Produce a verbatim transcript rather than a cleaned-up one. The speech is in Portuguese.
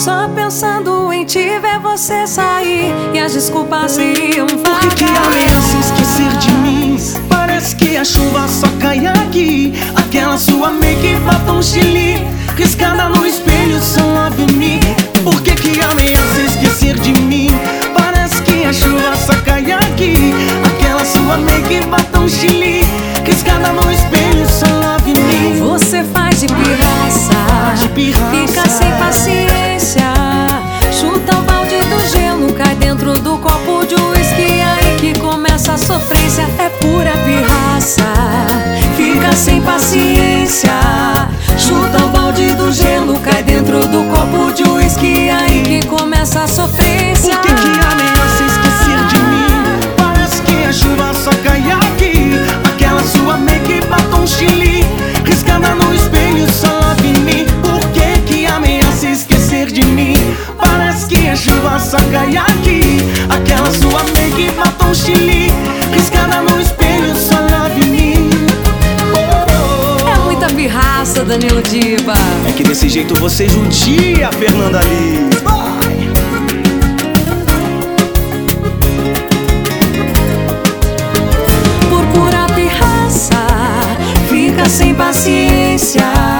Só pensando em te ver você sair e as desculpas iriam vagar. Por que que ameaça esquecer de mim? Parece que a chuva só cai aqui. Aquela sua make batom chili, riscada no espelho, só love me. Por que que ameaça esquecer de mim? Parece que a chuva só cai aqui. Aquela sua make batom chili, riscada no espelho, só love me. Você faz de pirraça, de pirraça. Fica sem paciência, chuta o balde do gelo, cai dentro do copo de uísque, aí que começa a sofrência. É pura pirraça, fica sem paciência, chuta o balde do gelo, cai dentro do copo de uísque, aí que começa a sofrência. Por que que ameaça esquecer de mim? Parece que a chuva só cai aqui. Aquela sua make batom chili, riscada no espelho, só love me. Por que que ameaça esquecer de mim? Parece que a chuva só cai aqui. Aquela sua make batom chili, riscada no espelho, só love me. É muita pirraça, Danilo Diva. É que desse jeito você judia, Fernanda Liz. Por pura pirraça, fica sem paciência,